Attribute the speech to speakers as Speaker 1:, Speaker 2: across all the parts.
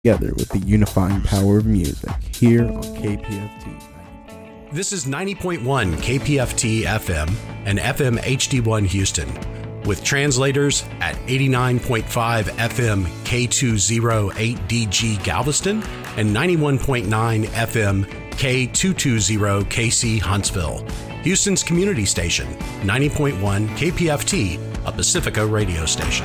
Speaker 1: together with the unifying power of music here on KPFT.
Speaker 2: This is 90.1 KPFT FM and FM HD1 Houston, with translators at 89.5 FM K208DG Galveston and 91.9 FM K220KC Huntsville. Houston's community station, 90.1 KPFT, a Pacifica radio station.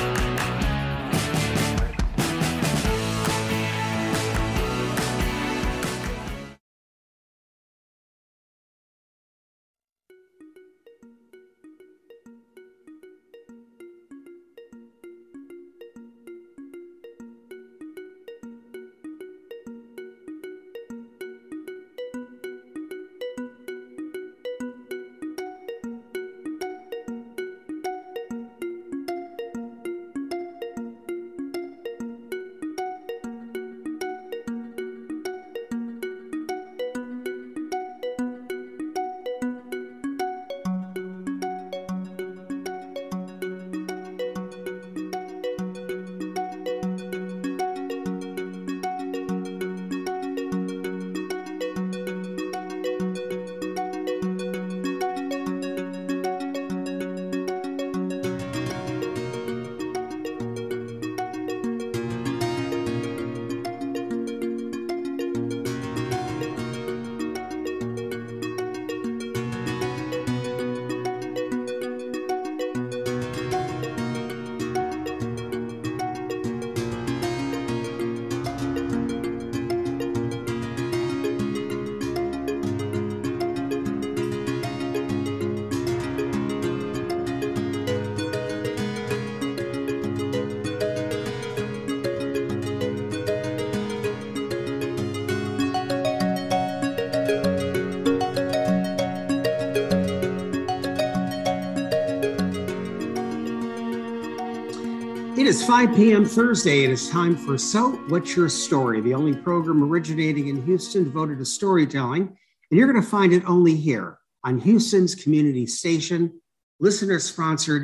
Speaker 3: It is 5 p.m. Thursday. It is time for So What's Your Story, the only program originating in Houston devoted to storytelling. And you're going to find it only here on Houston's community station, listener-sponsored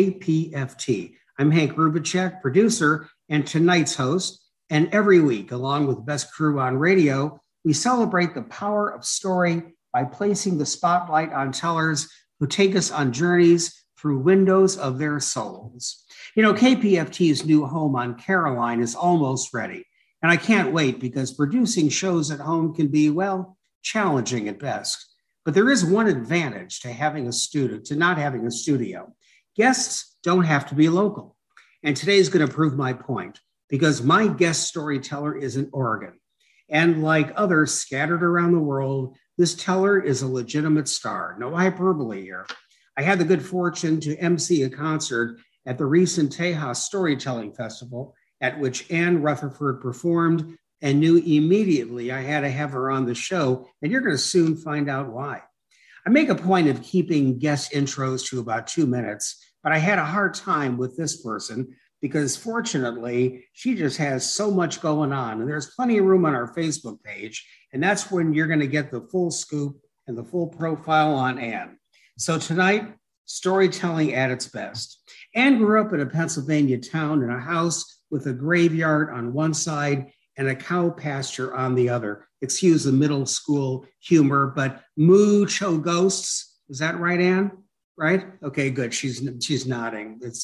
Speaker 3: KPFT. I'm Hank Rubicek, producer and tonight's host. And every week, along with the best crew on radio, we celebrate the power of story by placing the spotlight on tellers who take us on journeys through windows of their souls. You know, KPFT's new home on Caroline is almost ready, and I can't wait because producing shows at home can be, well, challenging at best. But there is one advantage to not having a studio. Guests don't have to be local. And today's going to prove my point because my guest storyteller is in Oregon. And like others scattered around the world, this teller is a legitimate star. No hyperbole here. I had the good fortune to MC a concert at the recent Tejas Storytelling Festival, at which Ann Rutherford performed, and knew immediately I had to have her on the show, and you're going to soon find out why. I make a point of keeping guest intros to about 2 minutes, but I had a hard time with this person because fortunately, she just has so much going on, and there's plenty of room on our Facebook page, and that's when you're going to get the full scoop and the full profile on Ann. So tonight, storytelling at its best. Ann grew up in a Pennsylvania town in a house with a graveyard on one side and a cow pasture on the other. Excuse the middle school humor, but mucho ghosts. Is that right, Ann? Right? Okay, good. She's nodding. It's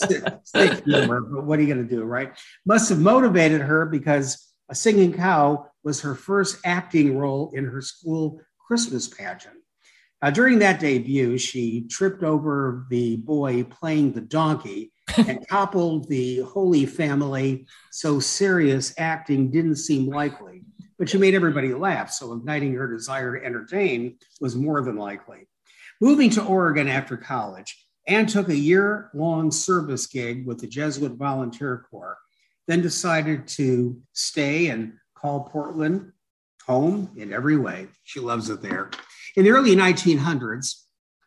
Speaker 3: thick humor, but what are you going to do, right? Must have motivated her because a singing cow was her first acting role in her school Christmas pageant. During that debut, she tripped over the boy playing the donkey and toppled the Holy Family, so serious acting didn't seem likely. But she made everybody laugh, so igniting her desire to entertain was more than likely. Moving to Oregon after college, Ann took a year-long service gig with the Jesuit Volunteer Corps, then decided to stay and call Portland home in every way. She loves it there. In the early 1900s,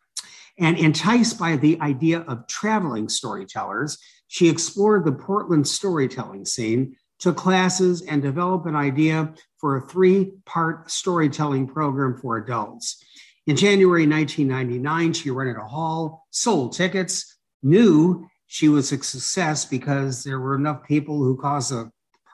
Speaker 3: and enticed by the idea of traveling storytellers, she explored the Portland storytelling scene, took classes, and developed an idea for a 3-part storytelling program for adults. In January 1999, she rented a hall, sold tickets, knew she was a success because there were enough people who caused the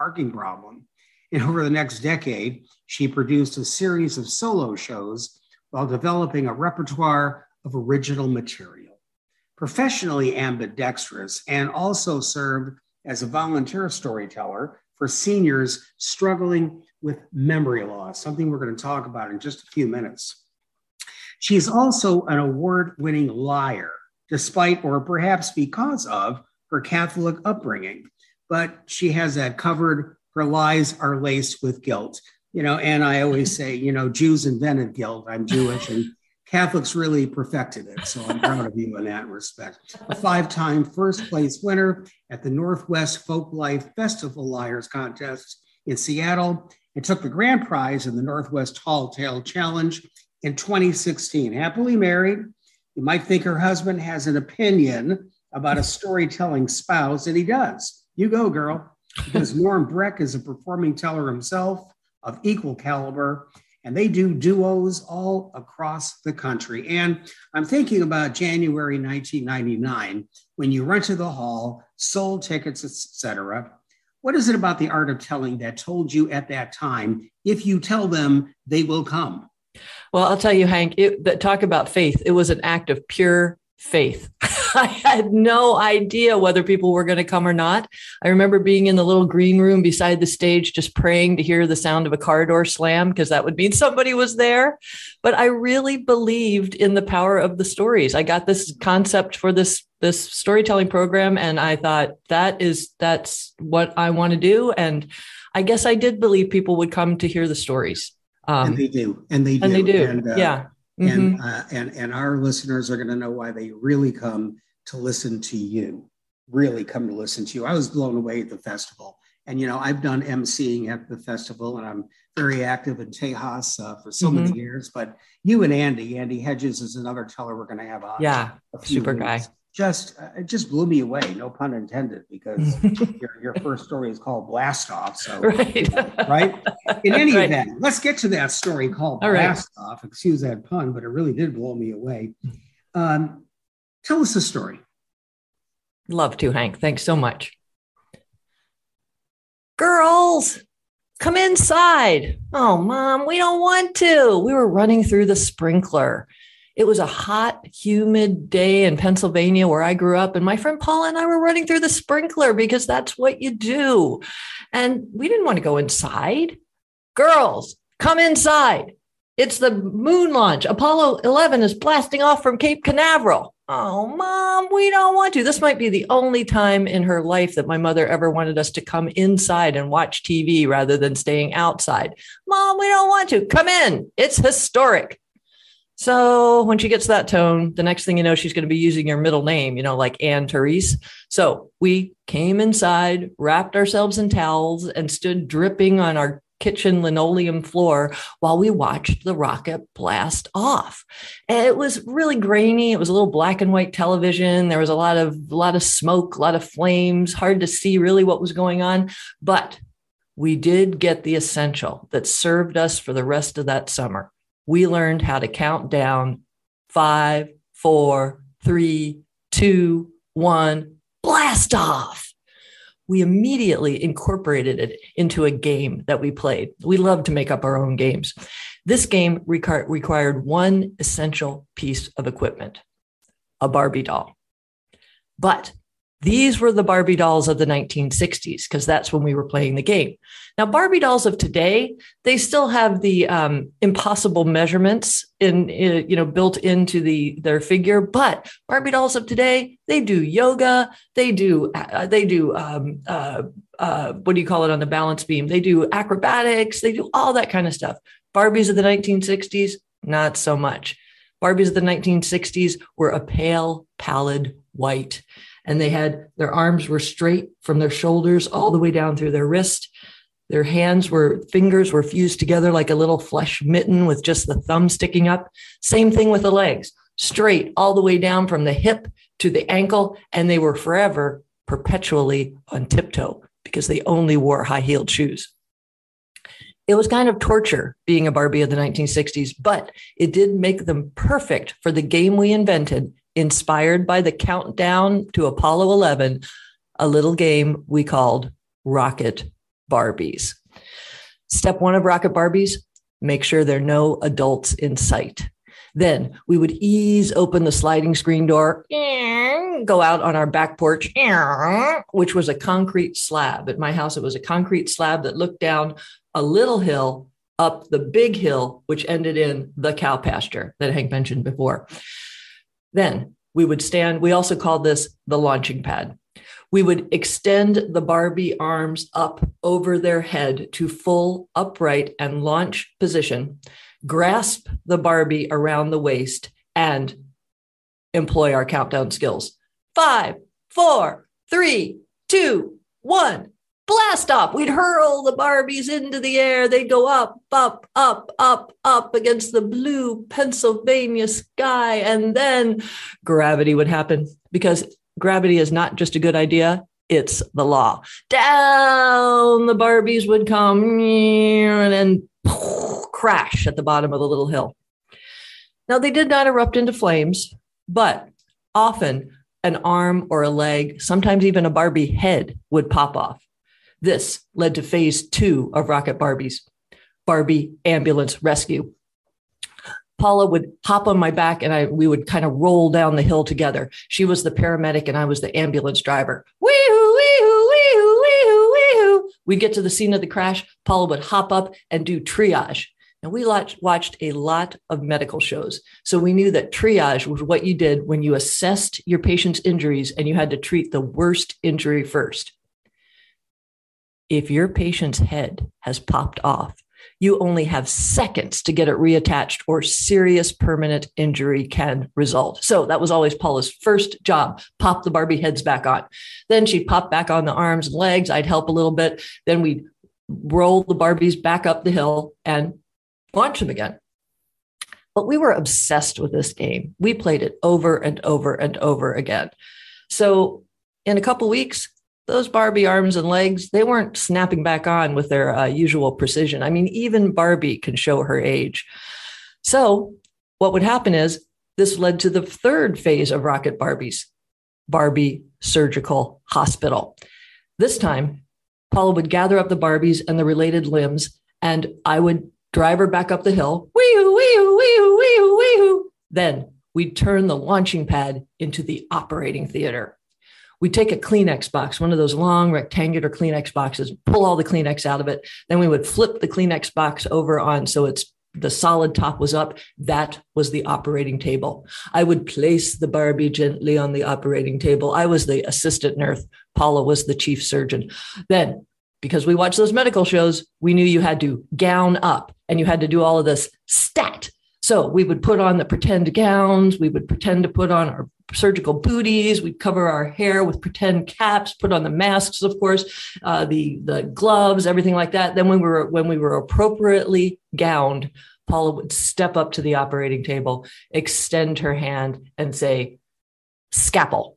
Speaker 3: parking problem. And over the next decade, she produced a series of solo shows while developing a repertoire of original material. Professionally ambidextrous, and also served as a volunteer storyteller for seniors struggling with memory loss, something we're going to talk about in just a few minutes. She is also an award-winning liar, despite or perhaps because of her Catholic upbringing. But she has that covered. Her lies are laced with guilt. And I always say, Jews invented guilt. I'm Jewish, and Catholics really perfected it. So I'm proud of you in that respect. A 5-time first place winner at the Northwest Folklife Festival Liars Contest in Seattle, and took the grand prize in the Northwest Tall Tale Challenge in 2016. Happily married. You might think her husband has an opinion about a storytelling spouse, and he does. You go, girl, because Norm Breck is a performing teller himself of equal caliber, and they do duos all across the country. And I'm thinking about January 1999, when you rented the hall, sold tickets, etc. What is it about the art of telling that told you at that time, if you tell them, they will come?
Speaker 4: Well, I'll tell you, Hank, talk about faith. It was an act of pure faith. I had no idea whether people were going to come or not. I remember being in the little green room beside the stage, just praying to hear the sound of a car door slam, because that would mean somebody was there. But I really believed in the power of the stories. I got this concept for this storytelling program, and I thought that's what I want to do. And I guess I did believe people would come to hear the stories.
Speaker 3: And they do. And they do.
Speaker 4: Yeah. Mm-hmm.
Speaker 3: And our listeners are going to know why they really come to listen to you, I was blown away at the festival. And, I've done emceeing at the festival, and I'm very active in Tejas for so many years. But you and Andy Hedges is another teller we're going to have on.
Speaker 4: Yeah, super guy.
Speaker 3: It just blew me away, no pun intended, because your first story is called Blast Off. So, right? In any event, let's get to that story called Blast Off. Excuse that pun, but it really did blow me away. Tell us the story.
Speaker 4: Love to, Hank. Thanks so much. Girls, come inside. Oh, Mom, we don't want to. We were running through the sprinkler. It was a hot, humid day in Pennsylvania where I grew up, and my friend Paula and I were running through the sprinkler because that's what you do. And we didn't want to go inside. Girls, come inside. It's the moon launch. Apollo 11 is blasting off from Cape Canaveral. Oh, Mom, we don't want to. This might be the only time in her life that my mother ever wanted us to come inside and watch TV rather than staying outside. Mom, we don't want to. Come in. It's historic. So when she gets that tone, the next thing you know, she's going to be using your middle name, like Anne Therese. So we came inside, wrapped ourselves in towels, and stood dripping on our kitchen linoleum floor while we watched the rocket blast off. And it was really grainy. It was a little black and white television. There was a lot of smoke, a lot of flames, hard to see really what was going on. But we did get the essential that served us for the rest of that summer. We learned how to count down 5, 4, 3, 2, 1, blast off. We immediately incorporated it into a game that we played. We love to make up our own games. This game required one essential piece of equipment, a Barbie doll. But these were the Barbie dolls of the 1960s, because that's when we were playing the game. Now, Barbie dolls of today, they still have the impossible measurements built into their figure. But Barbie dolls of today, they do yoga, they do what do you call it on the balance beam? They do acrobatics, they do all that kind of stuff. Barbies of the 1960s, not so much. Barbies of the 1960s were a pale, pallid white. And their arms were straight from their shoulders all the way down through their wrist. Their fingers were fused together like a little flesh mitten with just the thumb sticking up. Same thing with the legs, straight all the way down from the hip to the ankle. And they were perpetually on tiptoe because they only wore high-heeled shoes. It was kind of torture being a Barbie of the 1960s, but it did make them perfect for the game we invented, inspired by the countdown to Apollo 11, a little game we called Rocket Barbies. Step one of Rocket Barbies, make sure there are no adults in sight. Then we would ease open the sliding screen door, go out on our back porch, which was a concrete slab. At my house, it was a concrete slab that looked down a little hill up the big hill, which ended in the cow pasture that Hank mentioned before. Then we would stand, we also called this the launching pad. We would extend the Barbie arms up over their head to full upright and launch position, grasp the Barbie around the waist, and employ our countdown skills. 5, 4, 3, 2, 1. Blast off. We'd hurl the Barbies into the air. They'd go up, up, up, up, up against the blue Pennsylvania sky. And then gravity would happen, because gravity is not just a good idea. It's the law. Down the Barbies would come and then crash at the bottom of the little hill. Now, they did not erupt into flames, but often an arm or a leg, sometimes even a Barbie head, would pop off. This led to phase 2 of Rocket Barbies, Barbie ambulance rescue. Paula would hop on my back and we would kind of roll down the hill together. She was the paramedic and I was the ambulance driver. Wee-hoo, wee-hoo, wee-hoo, wee-hoo, wee-hoo. We'd get to the scene of the crash. Paula would hop up and do triage. Now, we watched a lot of medical shows, so we knew that triage was what you did when you assessed your patient's injuries and you had to treat the worst injury first. If your patient's head has popped off, you only have seconds to get it reattached or serious permanent injury can result. So that was always Paula's first job, pop the Barbie heads back on. Then she'd pop back on the arms and legs. I'd help a little bit. Then we'd roll the Barbies back up the hill and launch them again. But we were obsessed with this game. We played it over and over and over again. So in a couple of weeks, those Barbie arms and legs, they weren't snapping back on with their usual precision. I mean, even Barbie can show her age. So what would happen is this led to the third phase of Rocket Barbies, Barbie Surgical Hospital. This time, Paula would gather up the Barbies and the related limbs, and I would drive her back up the hill. Wee-hoo, wee-hoo, wee-hoo, wee-hoo, wee-hoo. Then we'd turn the launching pad into the operating theater. We'd take a Kleenex box, one of those long rectangular Kleenex boxes, pull all the Kleenex out of it. Then we would flip the Kleenex box over on so the solid top was up. That was the operating table. I would place the Barbie gently on the operating table. I was the assistant nurse. Paula was the chief surgeon. Then, because we watched those medical shows, we knew you had to gown up and you had to do all of this stat. So we would put on the pretend gowns. We would pretend to put on our surgical booties. We'd cover our hair with pretend caps, put on the masks, of course, the gloves, everything like that. Then when we were appropriately gowned, Paula would step up to the operating table, extend her hand and say, scalpel.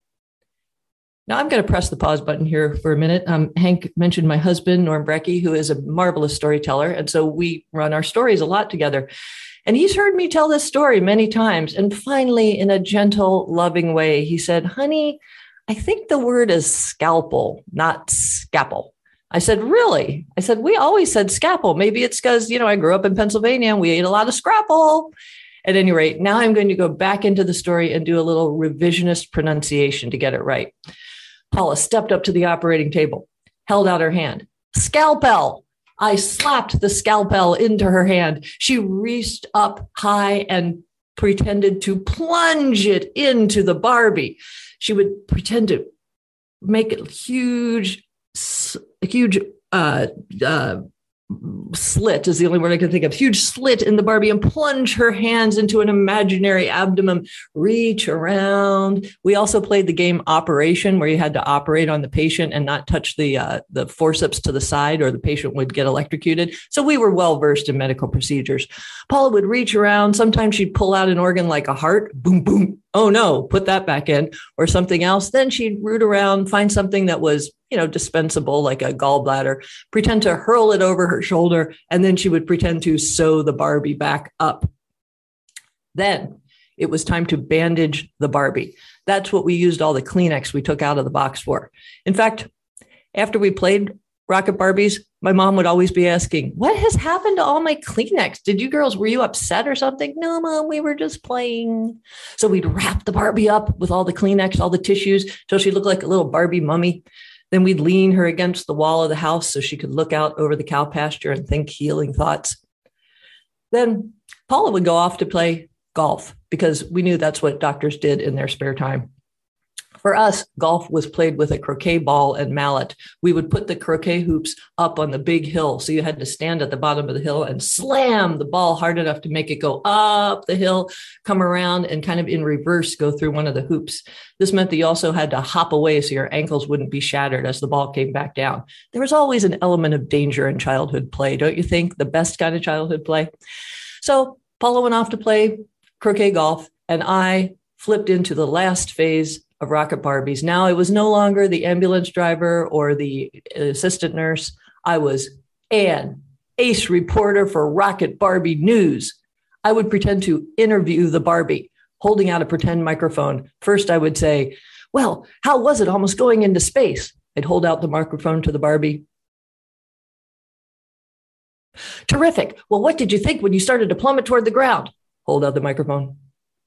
Speaker 4: Now I'm going to press the pause button here for a minute. Hank mentioned my husband, Norm Brecky, who is a marvelous storyteller. And so we run our stories a lot together. And he's heard me tell this story many times. And finally, in a gentle, loving way, he said, honey, I think the word is scalpel, not scalpel. I said, really? I said, we always said scalpel. Maybe it's because, I grew up in Pennsylvania and we ate a lot of scrapple. At any rate, now I'm going to go back into the story and do a little revisionist pronunciation to get it right. Paula stepped up to the operating table, held out her hand. Scalpel. I slapped the scalpel into her hand. She reached up high and pretended to plunge it into the Barbie. She would pretend to make a huge slit is the only word I can think of, huge slit in the Barbie, and plunge her hands into an imaginary abdomen, reach around. We also played the game Operation, where you had to operate on the patient and not touch the forceps to the side or the patient would get electrocuted. So we were well-versed in medical procedures. Paula would reach around. Sometimes she'd pull out an organ like a heart, boom, boom. Oh no, put that back in, or something else. Then she'd root around, find something that was, dispensable, like a gallbladder, pretend to hurl it over her shoulder, and then she would pretend to sew the Barbie back up. Then it was time to bandage the Barbie. That's what we used all the Kleenex we took out of the box for. In fact, after we played Rocket Barbies, my mom would always be asking, what has happened to all my Kleenex? Were you upset or something? No, Mom, we were just playing. So we'd wrap the Barbie up with all the Kleenex, all the tissues, till she looked like a little Barbie mummy. Then we'd lean her against the wall of the house so she could look out over the cow pasture and think healing thoughts. Then Paula would go off to play golf because we knew that's what doctors did in their spare time. For us, golf was played with a croquet ball and mallet. We would put the croquet hoops up on the big hill. So you had to stand at the bottom of the hill and slam the ball hard enough to make it go up the hill, come around, and kind of in reverse go through one of the hoops. This meant that you also had to hop away so your ankles wouldn't be shattered as the ball came back down. There was always an element of danger in childhood play, don't you think? The best kind of childhood play. So Paula went off to play croquet golf, and I flipped into the last phase of Rocket Barbies. Now I was no longer the ambulance driver or the assistant nurse. I was Ann, ace reporter for Rocket Barbie News. I would pretend to interview the Barbie, holding out a pretend microphone. First, I would say, well, how was it almost going into space? I'd hold out the microphone to the Barbie. Terrific. Well, what did you think when you started to plummet toward the ground? Hold out the microphone.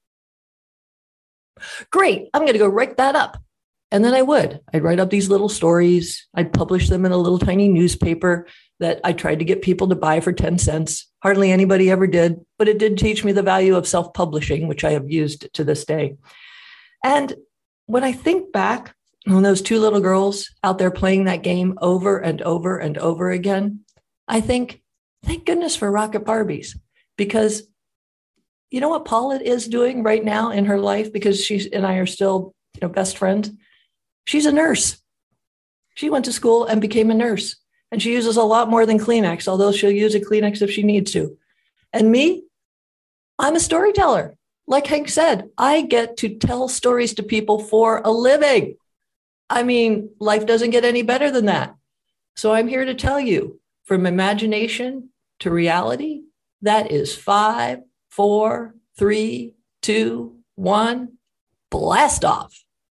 Speaker 4: Great, I'm going to go write that up. And then I'd write up these little stories. I'd publish them in a little tiny newspaper that I tried to get people to buy for 10 cents. Hardly anybody ever did, but it did teach me the value of self-publishing, which I have used to this day. And when I think back on those two little girls out there playing that game over and over and over again, I think, thank goodness for Rocket Barbies, because you know what Paula is doing right now in her life, because she and I are still, best friends? She's a nurse. She went to school and became a nurse, and she uses a lot more than Kleenex, although she'll use a Kleenex if she needs to. And me, I'm a storyteller. Like Hank said, I get to tell stories to people for a living. I mean, life doesn't get any better than that. So I'm here to tell you, from imagination to reality, that is 5, 4, 3, 2, 1, blast off.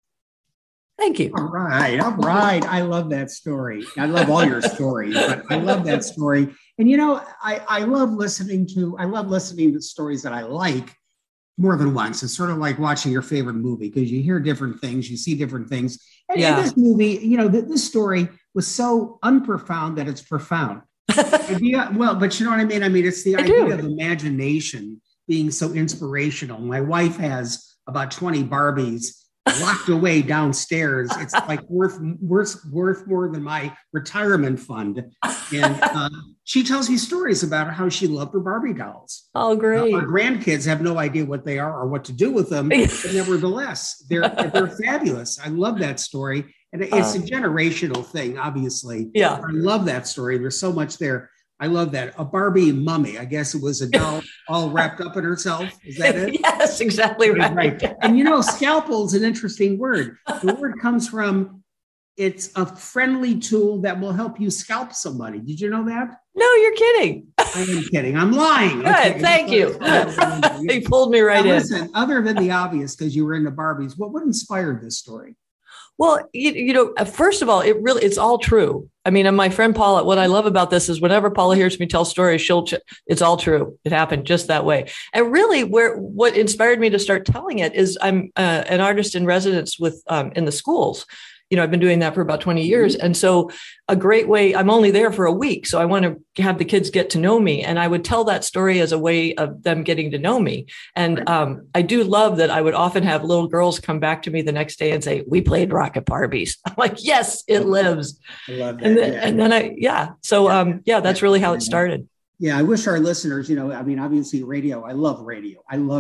Speaker 4: Thank you.
Speaker 3: All right. I love that story. I love all your stories, but I love that story. And I love listening to stories that I like more than once. It's sort of like watching your favorite movie, because you hear different things, you see different things. And this movie, this story was so unprofound that it's profound. Well, but you know what I mean? I mean, it's the idea of imagination being so inspirational. My wife has about 20 Barbies locked away downstairs. It's like worth more than my retirement fund. And she tells me stories about how she loved her Barbie dolls.
Speaker 4: Oh, great.
Speaker 3: Our grandkids have no idea what they are or what to do with them, but nevertheless, they're fabulous. I love that story. And it's a generational thing, obviously.
Speaker 4: Yeah.
Speaker 3: I love that story. There's so much there. I love that. A Barbie mummy. I guess it was a doll all wrapped up in herself. Is that it?
Speaker 4: Yes, exactly right.
Speaker 3: And scalpel is an interesting word. The word comes from, it's a friendly tool that will help you scalp somebody. Did you know that?
Speaker 4: No, you're kidding.
Speaker 3: I am kidding. I'm lying.
Speaker 4: Good. Okay. Thank you. He pulled me right in.
Speaker 3: Listen, other than the obvious, because you were into Barbies, what inspired this story?
Speaker 4: Well, first of all, it's all true. I mean, and my friend Paula, what I love about this is whenever Paula hears me tell stories, it's all true. It happened just that way. And really what inspired me to start telling it is I'm an artist in residence with in the schools. I've been doing that for about 20 years. And so a great way, I'm only there for a week, so I want to have the kids get to know me. And I would tell that story as a way of them getting to know me. And I do love that I would often have little girls come back to me the next day and say, we played Rocket Barbies. I'm like, yes, it lives. I love that. So that's really how it started.
Speaker 3: Yeah, I wish our listeners, obviously radio. I love radio.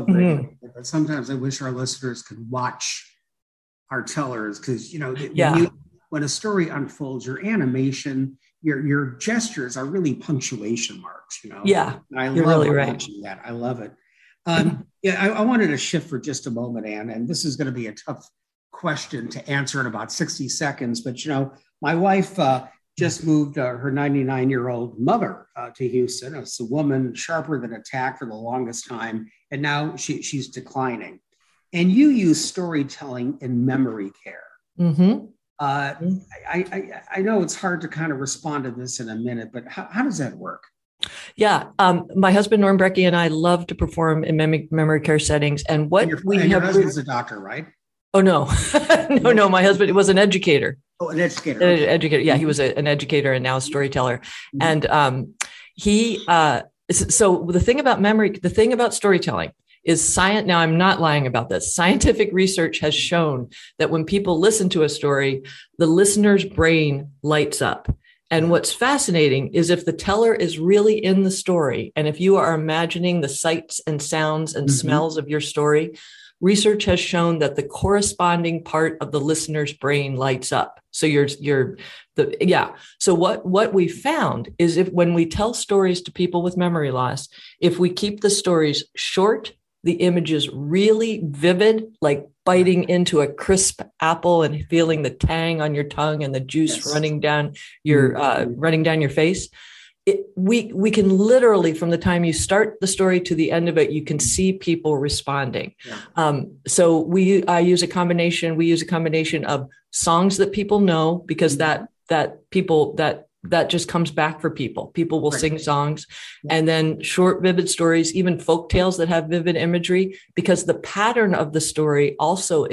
Speaker 3: But sometimes I wish our listeners could watch our tellers, because when a story unfolds, your animation, your gestures are really punctuation marks.
Speaker 4: Yeah,
Speaker 3: I love watching that. I love it. I wanted to shift for just a moment, Ann, and this is going to be a tough question to answer in about 60 seconds. But my wife just moved her 99-year-old mother to Houston. It's a woman sharper than a tack for the longest time, and now she's declining. And you use storytelling in memory care.
Speaker 4: Mm-hmm.
Speaker 3: I know it's hard to kind of respond to this in a minute, but how does that work?
Speaker 4: Yeah. My husband, Norm Brecky, and I love to perform in memory care settings. And what
Speaker 3: your husband's a doctor, right?
Speaker 4: Oh, no. No. My husband was an educator.
Speaker 3: Oh, an educator.
Speaker 4: An educator. Yeah, he was an educator and now a storyteller. Mm-hmm. And so the thing about storytelling is science. Now, I'm not lying about this. Scientific research has shown that when people listen to a story, the listener's brain lights up. And what's fascinating is if the teller is really in the story, and if you are imagining the sights and sounds and smells of your story, research has shown that the corresponding part of the listener's brain lights up. So So what we found is when we tell stories to people with memory loss, if we keep the stories short, the images really vivid, like biting into a crisp apple and feeling the tang on your tongue and the juice running down your face. We can literally, from the time you start the story to the end of it, you can see people responding. Yeah. So we use a combination of songs that people know, because that just comes back for people. People will sing songs, and then short, vivid stories, even folk tales that have vivid imagery, because the pattern of the story also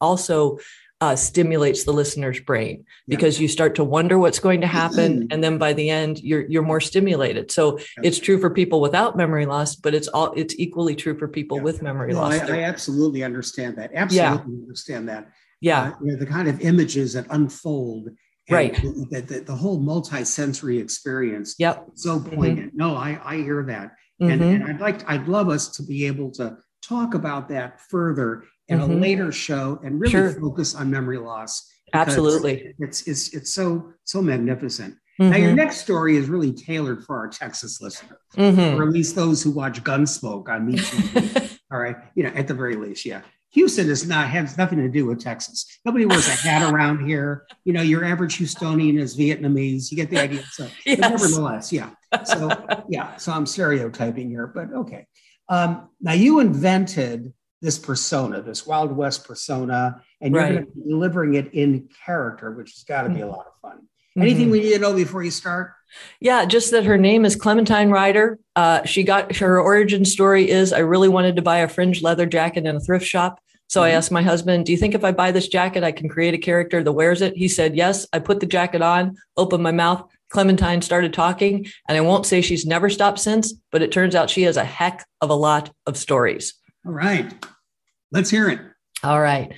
Speaker 4: stimulates the listener's brain, because you start to wonder what's going to happen. And then by the end, you're more stimulated. So it's true for people without memory loss, but it's equally true for people with memory loss.
Speaker 3: I absolutely understand that. Understand that.
Speaker 4: Yeah.
Speaker 3: The kind of images that unfold. Right. The whole multi-sensory experience.
Speaker 4: Yep.
Speaker 3: So poignant. No, I hear that. And I'd love us to be able to talk about that further in a later show and really focus on memory loss.
Speaker 4: Absolutely.
Speaker 3: It's so magnificent. Now, your next story is really tailored for our Texas listeners, or at least those who watch Gunsmoke on MeTV. All right. At the very least. Yeah. Houston has nothing to do with Texas. Nobody wears a hat around here. Your average Houstonian is Vietnamese. You get the idea. So, but nevertheless, yeah. So I'm stereotyping here, but okay. Now you invented this persona, this Wild West persona, and you're going to be delivering it in character, which has got to be a lot of fun. Anything we need to know before you start?
Speaker 4: Yeah, just that her name is Clementine Ryder. Her origin story is, I really wanted to buy a fringed leather jacket in a thrift shop. So I asked my husband, do you think if I buy this jacket, I can create a character that wears it? He said, yes. I put the jacket on, opened my mouth. Clementine started talking, and I won't say she's never stopped since, but it turns out she has a heck of a lot of stories.
Speaker 3: All right. Let's hear it.
Speaker 4: All right.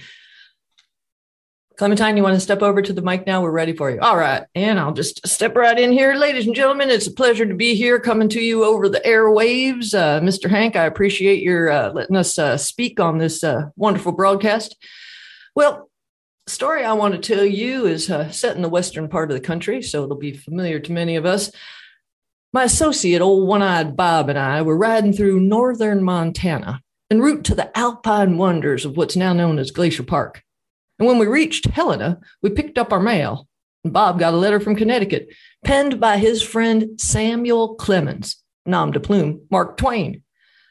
Speaker 4: Clementine, you want to step over to the mic now? We're ready for you. All right. And I'll just step right in here. Ladies and gentlemen, it's a pleasure to be here coming to you over the airwaves. Mr. Hank, I appreciate your letting us speak on this wonderful broadcast. Well, the story I want to tell you is set in the western part of the country, so it'll be familiar to many of us. My associate, old one-eyed Bob, and I were riding through northern Montana en route to the alpine wonders of what's now known as Glacier Park. And when we reached Helena, we picked up our mail, and Bob got a letter from Connecticut, penned by his friend Samuel Clemens, nom de plume, Mark Twain.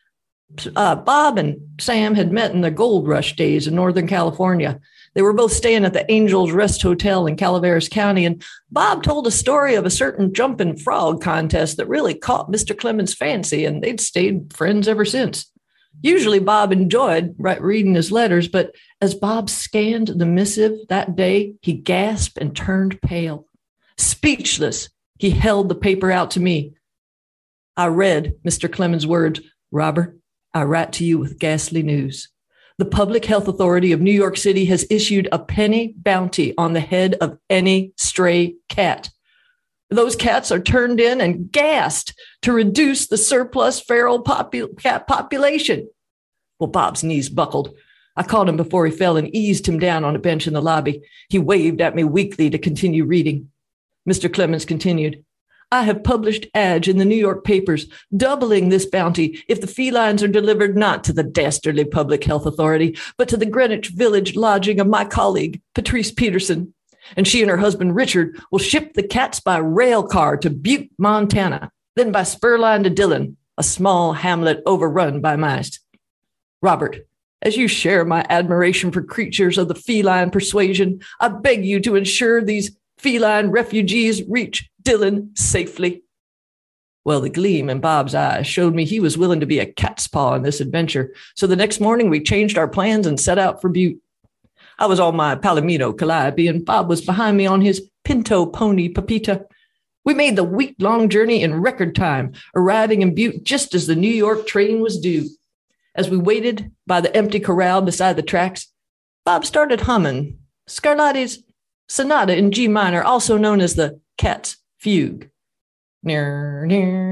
Speaker 4: Bob and Sam had met in the gold rush days in Northern California. They were both staying at the Angels Rest Hotel in Calaveras County, and Bob told a story of a certain jumping frog contest that really caught Mr. Clemens' fancy, and they'd stayed friends ever since. Usually Bob enjoyed reading his letters, but as Bob scanned the missive that day, he gasped and turned pale. Speechless, he held the paper out to me. I read Mr. Clemens' words, "Robert, I write to you with ghastly news. The Public Health Authority of New York City has issued a penny bounty on the head of any stray cat. Those cats are turned in and gassed to reduce the surplus feral cat population." Well, Bob's knees buckled. I caught him before he fell and eased him down on a bench in the lobby. He waved at me weakly to continue reading. Mr. Clemens continued, "I have published ads in the New York papers doubling this bounty if the felines are delivered not to the dastardly Public Health Authority, but to the Greenwich Village lodging of my colleague, Patrice Peterson. And she and her husband, Richard, will ship the cats by rail car to Butte, Montana, then by spur line to Dillon, a small hamlet overrun by mice. Robert, As you share my admiration for creatures of the feline persuasion, I beg you to ensure these feline refugees reach Dillon safely." Well, the gleam in Bob's eyes showed me he was willing to be a cat's paw in this adventure. So the next morning, we changed our plans and set out for Butte. I was on my Palomino Calliope, and Bob was behind me on his pinto pony Pepita. We made the week-long journey in record time, arriving in Butte just as the New York train was due. As we waited by the empty corral beside the tracks, Bob started humming Scarlatti's Sonata in G minor, also known as the Cat's Fugue. The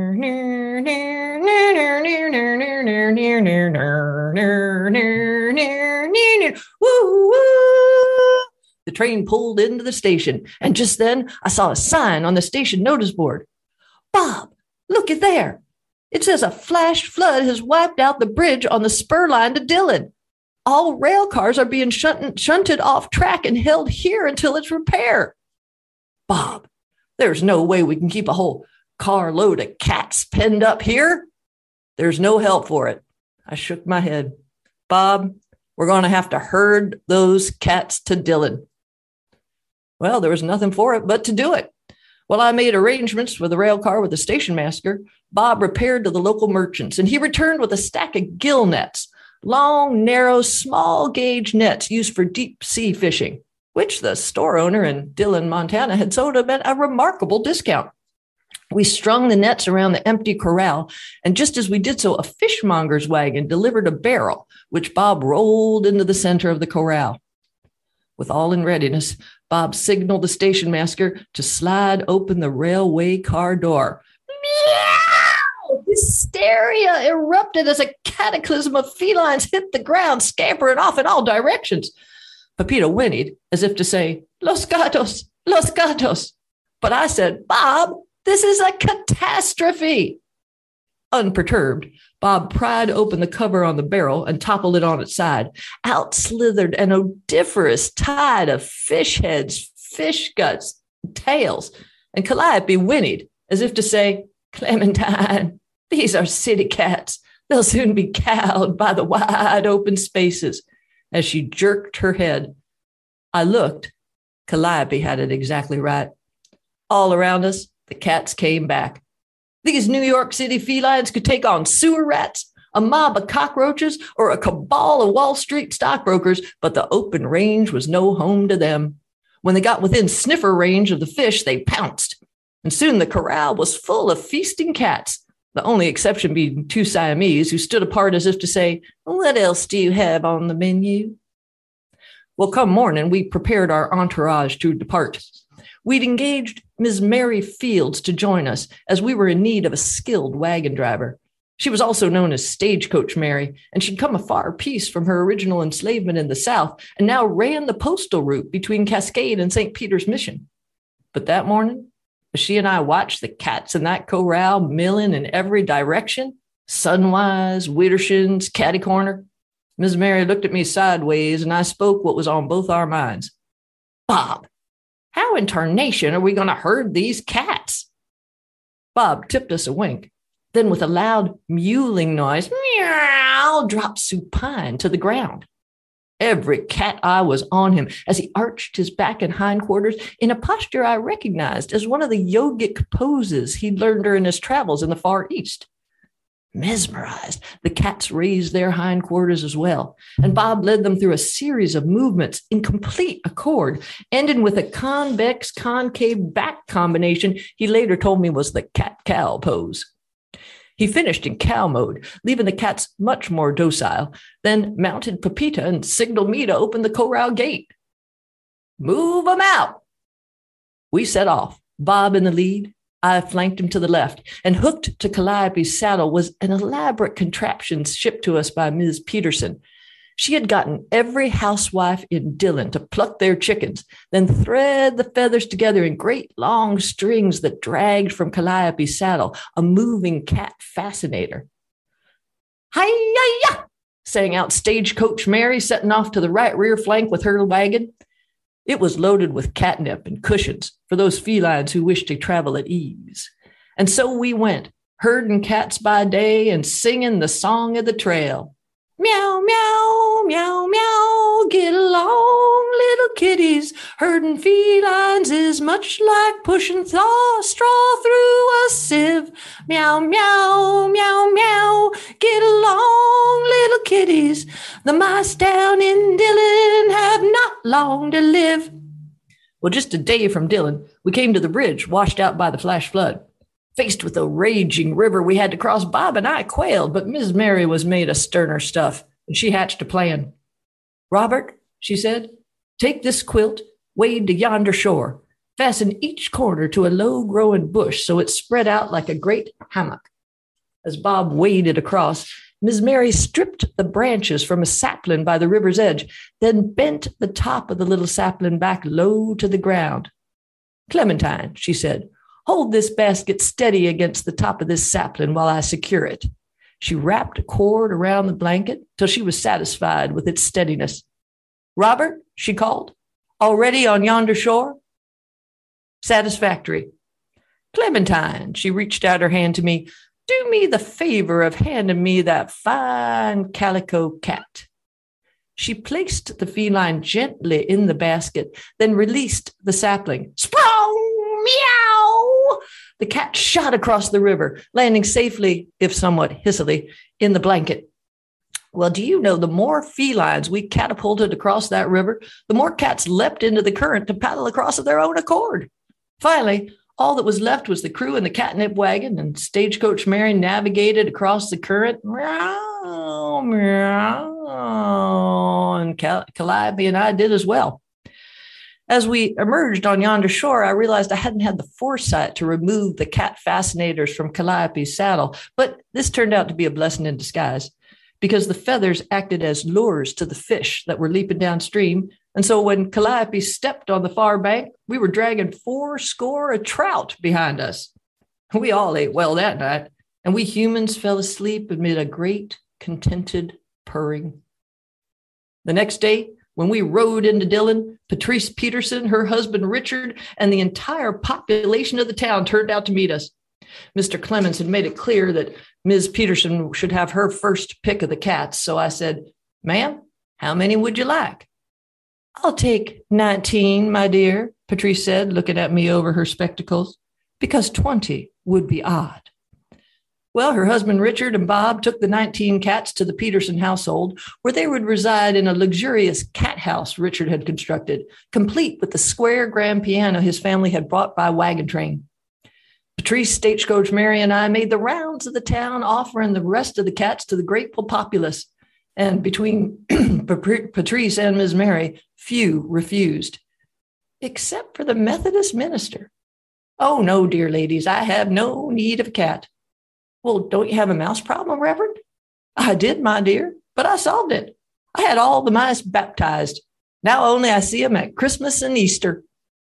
Speaker 4: train pulled into the station, and just then I saw a sign on the station notice board. "Bob, look at there. It says a flash flood has wiped out the bridge on the spur line to Dillon. All rail cars are being shunted off track and held here until its repair." "Bob, there's no way we can keep a whole carload of cats penned up here. There's no help for it." I shook my head. "Bob, we're going to have to herd those cats to Dillon." Well, there was nothing for it but to do it. While I made arrangements for the rail car with the station master, Bob repaired to the local merchants, and he returned with a stack of gill nets, long, narrow, small gauge nets used for deep sea fishing, which the store owner in Dillon, Montana had sold him at a remarkable discount. We strung the nets around the empty corral, and just as we did so, a fishmonger's wagon delivered a barrel, which Bob rolled into the center of the corral. With all in readiness, Bob signaled the station master to slide open the railway car door. Meow! Hysteria erupted as a cataclysm of felines hit the ground, scampering off in all directions. Pepita whinnied, as if to say, "Los gatos, los gatos." But I said, "Bob, this is a catastrophe." Unperturbed, Bob pried open the cover on the barrel and toppled it on its side. Out slithered an odoriferous tide of fish heads, fish guts, tails, and Calliope whinnied, as if to say, "Clementine, these are city cats. They'll soon be cowed by the wide open spaces." As she jerked her head, I looked. Calliope had it exactly right. All around us, the cats came back. These New York City felines could take on sewer rats, a mob of cockroaches, or a cabal of Wall Street stockbrokers, but the open range was no home to them. When they got within sniffer range of the fish, they pounced. And soon the corral was full of feasting cats, the only exception being two Siamese who stood apart as if to say, "What else do you have on the menu?" Well, come morning, we prepared our entourage to depart. We'd engaged Ms. Mary Fields to join us, as we were in need of a skilled wagon driver. She was also known as Stagecoach Mary, and she'd come a far piece from her original enslavement in the South and now ran the postal route between Cascade and St. Peter's Mission. But that morning, as she and I watched the cats in that corral milling in every direction, Sunwise, Widdershins, Catty Corner, Ms. Mary looked at me sideways, and I spoke what was on both our minds. "Bob, how in tarnation are we going to herd these cats?" Bob tipped us a wink. Then with a loud mewling noise, meow, dropped supine to the ground. Every cat eye was on him as he arched his back and hindquarters in a posture I recognized as one of the yogic poses he'd learned during his travels in the Far East. Mesmerized, the cats raised their hindquarters as well, and Bob led them through a series of movements in complete accord, ending with a convex-concave back combination he later told me was the cat-cow pose. He finished in cow mode, leaving the cats much more docile, then mounted Pepita and signaled me to open the corral gate. "Move 'em out." We set off, Bob in the lead. I flanked him to the left, and hooked to Calliope's saddle was an elaborate contraption shipped to us by Ms. Peterson. She had gotten every housewife in Dillon to pluck their chickens, then thread the feathers together in great long strings that dragged from Calliope's saddle, a moving cat fascinator. "Hi-ya-ya!" sang out Stagecoach Mary, setting off to the right rear flank with her wagon. It was loaded with catnip and cushions for those felines who wished to travel at ease. And so we went, herding cats by day and singing the song of the trail. Meow, meow, meow, meow, get along, little kitties. Herding felines is much like pushing straw through a sieve. Meow, meow, meow, meow, get along, little kitties. The mice down in Dillon have not long to live. Well, just a day from Dillon, we came to the bridge washed out by the flash flood. Faced with a raging river we had to cross, Bob and I quailed, but Miss Mary was made of sterner stuff, and she hatched a plan. Robert, she said, take this quilt, wade to yonder shore, fasten each corner to a low-growing bush so it spread out like a great hammock. As Bob waded across, Miss Mary stripped the branches from a sapling by the river's edge, then bent the top of the little sapling back low to the ground. Clementine, she said, hold this basket steady against the top of this sapling while I secure it. She wrapped a cord around the blanket till she was satisfied with its steadiness. Robert, she called, already on yonder shore? Satisfactory. Clementine, she reached out her hand to me, do me the favor of handing me that fine calico cat. She placed the feline gently in the basket, then released the sapling. Sprung! Meow! The cat shot across the river, landing safely, if somewhat hissily, in the blanket. Well, do you know, the more felines we catapulted across that river, the more cats leapt into the current to paddle across of their own accord. Finally, all that was left was the crew in the catnip wagon, and Stagecoach Mary navigated across the current. Meow, meow, and Calliope and I did as well. As we emerged on yonder shore, I realized I hadn't had the foresight to remove the cat fascinators from Calliope's saddle, but this turned out to be a blessing in disguise, because the feathers acted as lures to the fish that were leaping downstream. And so when Calliope stepped on the far bank, we were dragging 80 trout behind us. We all ate well that night, and we humans fell asleep amid a great, contented purring. The next day, when we rode into Dillon, Patrice Peterson, her husband Richard, and the entire population of the town turned out to meet us. Mr. Clemens had made it clear that Ms. Peterson should have her first pick of the cats, so I said, ma'am, how many would you like? I'll take 19, my dear, Patrice said, looking at me over her spectacles, because 20 would be odd. Well, her husband Richard and Bob took the 19 cats to the Peterson household, where they would reside in a luxurious cat house Richard had constructed, complete with the square grand piano his family had brought by wagon train. Patrice, Stagecoach Mary, and I made the rounds of the town, offering the rest of the cats to the grateful populace. And between Patrice and Ms. Mary, few refused, except for the Methodist minister. Oh, no, dear ladies, I have no need of a cat. Well, don't you have a mouse problem, Reverend? I did, my dear, but I solved it. I had all the mice baptized. Now only I see them at Christmas and Easter.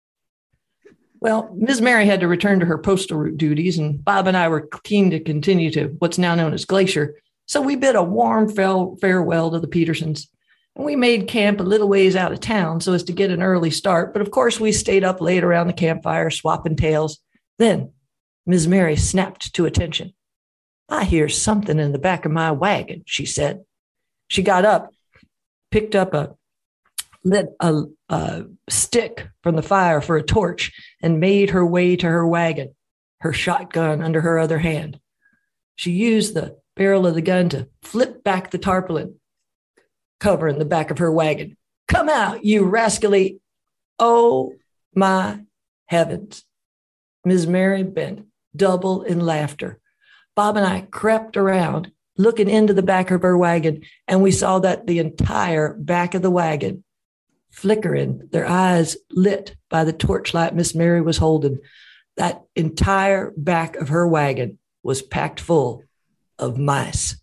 Speaker 4: Well, Ms. Mary had to return to her postal route duties, and Bob and I were keen to continue to what's now known as Glacier. So we bid a warm farewell to the Petersons, and we made camp a little ways out of town so as to get an early start. But of course, we stayed up late around the campfire, swapping tales. Then Ms. Mary snapped to attention. I hear something in the back of my wagon, she said. She got up, picked up a stick from the fire for a torch, and made her way to her wagon, her shotgun under her other hand. She used the barrel of the gun to flip back the tarpaulin cover in the back of her wagon. Come out, you rascally. Oh, my heavens. Ms. Mary bent double in laughter. Bob and I crept around, looking into the back of her wagon, and we saw that the entire back of the wagon, flickering, their eyes lit by the torchlight Miss Mary was holding, that entire back of her wagon was packed full of mice.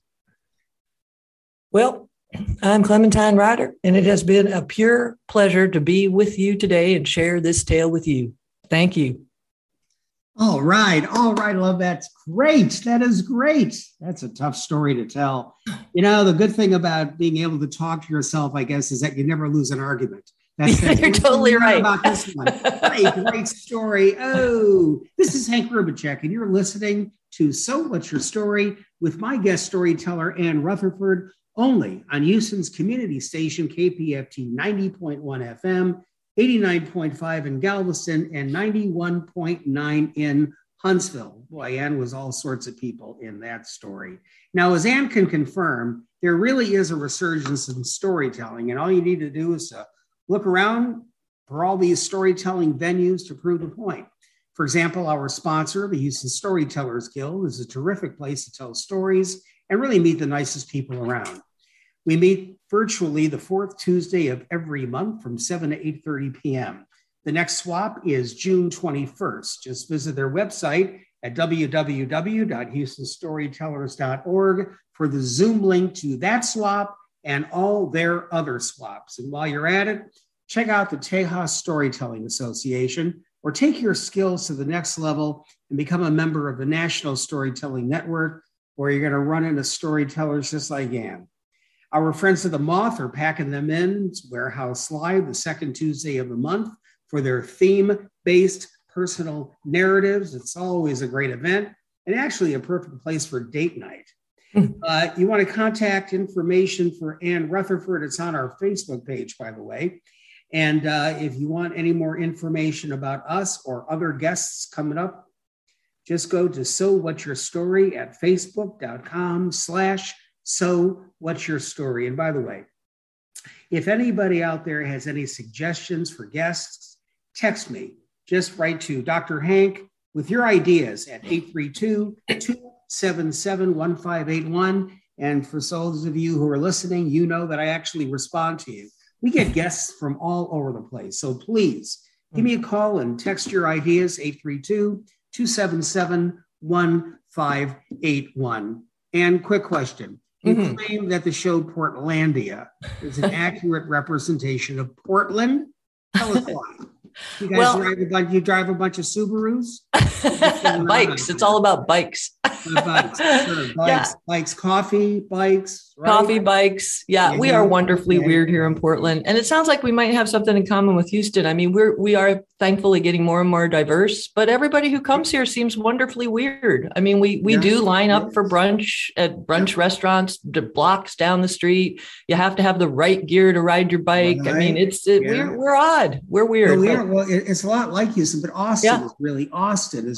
Speaker 4: Well, I'm Clementine Ryder, and it has been a pure pleasure to be with you today and share this tale with you. Thank you.
Speaker 3: All right. Love, that's great. That is great. That's a tough story to tell. You know, the good thing about being able to talk to yourself, I guess, is that you never lose an argument. That's
Speaker 4: You're totally right
Speaker 3: about this one. What a great story. Oh, this is Hank Rubicek, and you're listening to So What's Your Story with my guest storyteller, Ann Rutherford, only on Houston's community station, KPFT 90.1 FM, 89.5 in Galveston, and 91.9 in Huntsville. Boy, Ann was all sorts of people in that story. Now, as Ann can confirm, there really is a resurgence in storytelling, and all you need to do is to look around for all these storytelling venues to prove the point. For example, our sponsor, the Houston Storytellers Guild, is a terrific place to tell stories and really meet the nicest people around. We meet virtually the fourth Tuesday of every month from 7 to 8:30 p.m. The next swap is June 21st. Just visit their website at www.houstonstorytellers.org for the Zoom link to that swap and all their other swaps. And while you're at it, check out the Tejas Storytelling Association, or take your skills to the next level and become a member of the National Storytelling Network, where you're going to run into storytellers just like Ann. Our friends of the Moth are packing them in Warehouse Live the second Tuesday of the month for their theme-based personal narratives. It's always a great event and actually a perfect place for date night. You want to contact information for Ann Rutherford. It's on our Facebook page, by the way. And if you want any more information about us or other guests coming up, just go to So What's Your Story at facebook.com/So What's Your Story. And by the way, if anybody out there has any suggestions for guests, text me. Just write to Dr. Hank with your ideas at 832-277-1581. And for those of you who are listening, you know that I actually respond to you. We get guests from all over the place. So please give me a call and text your ideas, 832-277-1581. And quick question. You claim that the show Portlandia is an accurate representation of Portland. Tell us why. You guys drive a bunch of Subarus?
Speaker 4: Bikes. It's all about bikes.
Speaker 3: Bikes, sure. Bikes, coffee, bikes. Right?
Speaker 4: Coffee, bikes. Yeah, we are wonderfully weird here in Portland. And it sounds like we might have something in common with Houston. I mean, we are thankfully getting more and more diverse, but everybody who comes here seems wonderfully weird. I mean, we do line up for brunch at brunch restaurants, blocks down the street. You have to have the right gear to ride your bike. Right. I mean, we're odd. We're weird.
Speaker 3: Well, it's a lot like Houston, but Austin is really Austin.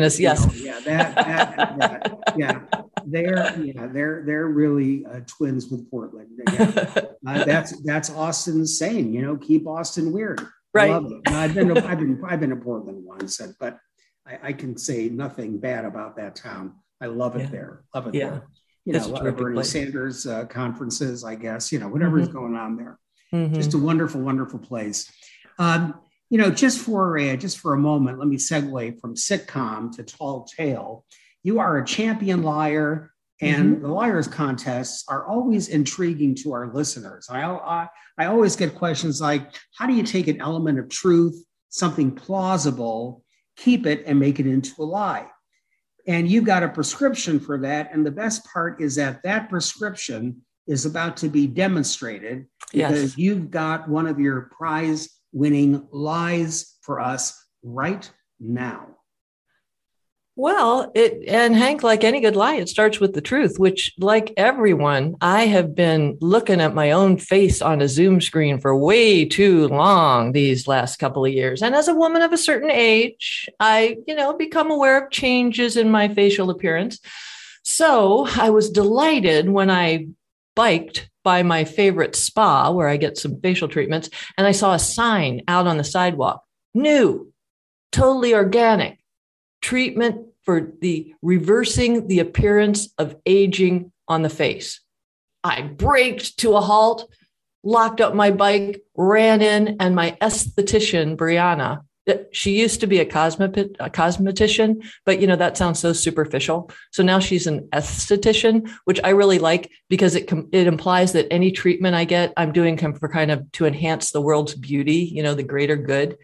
Speaker 3: They're really twins with Portland. That's Austin's saying. Keep Austin weird.
Speaker 4: Right.
Speaker 3: I love it. I've been to Portland once, but I can say nothing bad about that town. I love it there. Love it there. A lot of Bernie Sanders conferences, I guess. Whatever's going on there. Just a wonderful, wonderful place. Just for a moment, let me segue from sitcom to tall tale. You are a champion liar, and the liars contests are always intriguing to our listeners. I always get questions like, how do you take an element of truth, something plausible, keep it and make it into a lie? And you've got a prescription for that. And the best part is that prescription is about to be demonstrated because you've got one of your prize-winning lies for us right now.
Speaker 4: Well, and Hank, like any good lie, it starts with the truth, which, like everyone, I have been looking at my own face on a Zoom screen for way too long these last couple of years. And as a woman of a certain age, I, become aware of changes in my facial appearance. So I was delighted when I biked by my favorite spa where I get some facial treatments, and I saw a sign out on the sidewalk, new, totally organic. Treatment for the reversing the appearance of aging on the face. I braked to a halt, locked up my bike, ran in, and my esthetician, Brianna, she used to be a cosmetician, but that sounds so superficial. So now she's an esthetician, which I really like because it implies that any treatment I get, I'm doing for kind of to enhance the world's beauty, the greater good.